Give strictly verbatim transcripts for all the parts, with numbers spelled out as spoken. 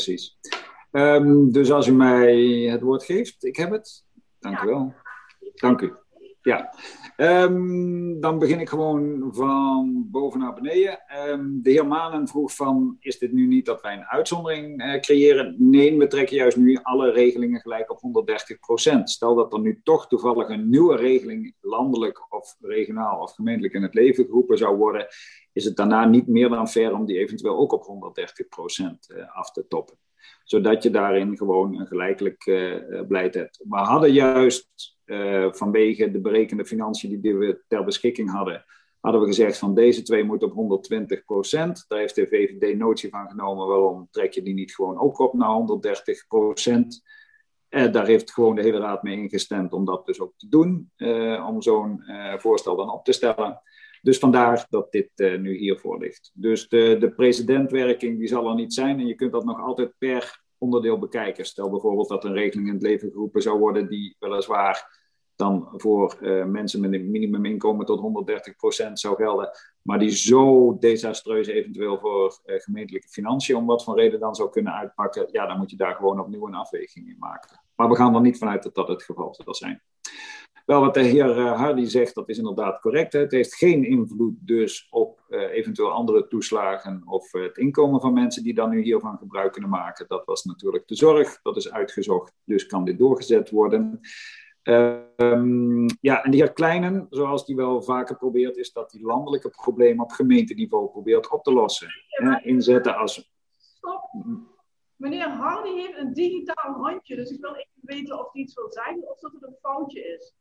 precies. Um, dus als u mij het woord geeft, ik heb het. Dank Ja. u wel. Dank u. Ja. Um, dan begin ik gewoon van boven naar beneden. Um, de heer Manen vroeg van, is dit nu niet dat wij een uitzondering uh, creëren? Nee, we trekken juist nu alle regelingen gelijk op honderddertig procent. Stel dat er nu toch toevallig een nieuwe regeling landelijk of regionaal of gemeentelijk in het leven geroepen zou worden, is het daarna niet meer dan fair om die eventueel ook op honderddertig procent uh, af te toppen. Zodat je daarin gewoon een gelijkelijk uh, beleid hebt. We hadden juist uh, vanwege de berekende financiën die we ter beschikking hadden, hadden we gezegd van deze twee moeten op honderdtwintig procent. Daar heeft de V V D notie van genomen. Waarom trek je die niet gewoon ook op naar honderddertig procent? Uh, daar heeft gewoon de hele raad mee ingestemd om dat dus ook te doen. Uh, om zo'n uh, voorstel dan op te stellen. Dus vandaar dat dit uh, nu hiervoor ligt. Dus de, de precedentwerking die zal er niet zijn. En je kunt dat nog altijd per onderdeel bekijken. Stel bijvoorbeeld dat een regeling in het leven geroepen zou worden die weliswaar dan voor uh, mensen met een minimuminkomen tot honderddertig procent zou gelden. Maar die zo desastreus eventueel voor uh, gemeentelijke financiën om wat voor reden dan zou kunnen uitpakken. Ja, dan moet je daar gewoon opnieuw een afweging in maken. Maar we gaan er niet vanuit dat dat het geval zal zijn. Wel, wat de heer Hardy zegt, dat is inderdaad correct. Het heeft geen invloed dus op uh, eventueel andere toeslagen of uh, het inkomen van mensen die dan nu hiervan gebruik kunnen maken. Dat was natuurlijk de zorg, dat is uitgezocht, dus kan dit doorgezet worden. Uh, um, ja, en de heer Kleinen, zoals die wel vaker probeert, is dat die landelijke problemen op gemeenteniveau probeert op te lossen. Ja, eh, inzetten als... Stop. Meneer Hardy heeft een digitaal handje, dus ik wil even weten of hij iets wil zeggen of dat het een foutje is.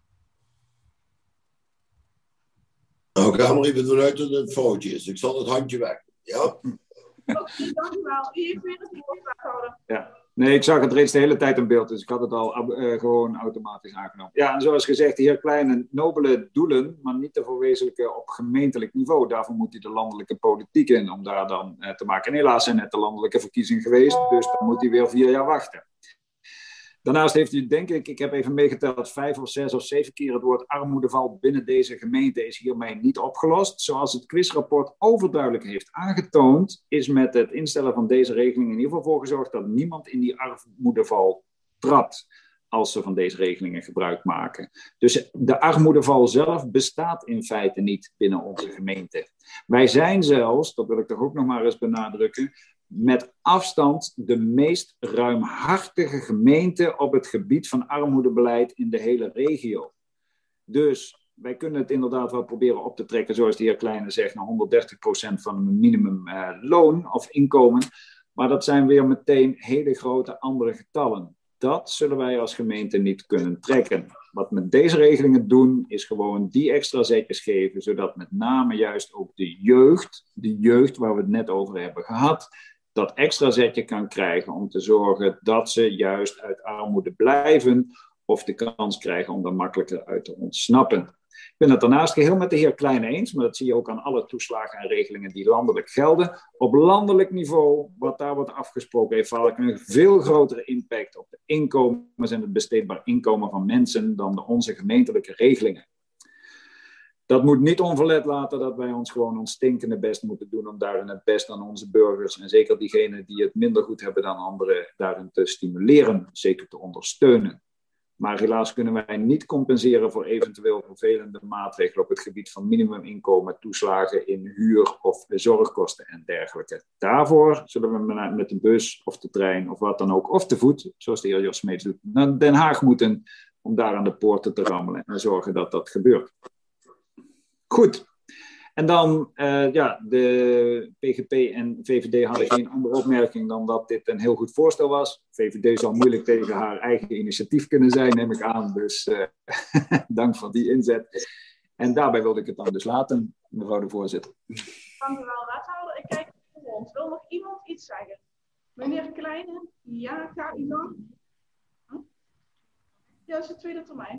Nou, ik ga maar even vanuit dat het een foutje is. Ik zal het handje weg. Ja? Oké, okay, dank u wel. U heeft weer het woord, wethouder. Ja. Nee, ik zag het reeds de hele tijd in beeld, dus ik had het al uh, gewoon automatisch aangenomen. Ja, en zoals gezegd, de heer Kleine, nobele doelen, maar niet te verwezenlijken op gemeentelijk niveau. Daarvoor moet hij de landelijke politiek in, om daar dan uh, te maken. En helaas zijn net de landelijke verkiezingen geweest, dus dan moet hij weer vier jaar wachten. Daarnaast heeft u, denk ik, ik heb even meegeteld, vijf of zes of zeven keer het woord armoedeval binnen deze gemeente is hiermee niet opgelost. Zoals het quizrapport overduidelijk heeft aangetoond, is met het instellen van deze regeling in ieder geval voor gezorgd dat niemand in die armoedeval trapt als ze van deze regelingen gebruik maken. Dus de armoedeval zelf bestaat in feite niet binnen onze gemeente. Wij zijn zelfs, dat wil ik toch ook nog maar eens benadrukken, met afstand de meest ruimhartige gemeente op het gebied van armoedebeleid in de hele regio. Dus wij kunnen het inderdaad wel proberen op te trekken, zoals de heer Kleine zegt, naar honderddertig procent van een minimumloon uh, of inkomen. Maar dat zijn weer meteen hele grote andere getallen. Dat zullen wij als gemeente niet kunnen trekken. Wat we met deze regelingen doen, is gewoon die extra zetjes geven, zodat met name juist ook de jeugd, de jeugd waar we het net over hebben gehad, dat extra zetje kan krijgen om te zorgen dat ze juist uit armoede blijven of de kans krijgen om er makkelijker uit te ontsnappen. Ik ben het daarnaast geheel met de heer Kleine eens, maar dat zie je ook aan alle toeslagen en regelingen die landelijk gelden. Op landelijk niveau, wat daar wordt afgesproken, heeft vaak een veel grotere impact op de inkomens en het besteedbaar inkomen van mensen dan de onze gemeentelijke regelingen. Dat moet niet onverlet laten dat wij ons gewoon ons stinkende best moeten doen om daarin het best aan onze burgers en zeker diegenen die het minder goed hebben dan anderen daarin te stimuleren, zeker te ondersteunen. Maar helaas kunnen wij niet compenseren voor eventueel vervelende maatregelen op het gebied van minimuminkomen, toeslagen in huur of zorgkosten en dergelijke. Daarvoor zullen we met de bus of de trein of wat dan ook, of te voet, zoals de heer Jos Smeets doet, naar Den Haag moeten om daar aan de poorten te rammelen en zorgen dat dat gebeurt. Goed. En dan, uh, ja, de P G P en V V D hadden geen andere opmerking dan dat dit een heel goed voorstel was. V V D zal moeilijk tegen haar eigen initiatief kunnen zijn, neem ik aan. Dus uh, dank voor die inzet. En daarbij wilde ik het dan dus laten, mevrouw de voorzitter. Dank u wel, wethouder. Ik kijk rond. Wil nog iemand iets zeggen? Meneer Kleine? Ja, ga u nog? Hm? Ja, dat is de tweede termijn.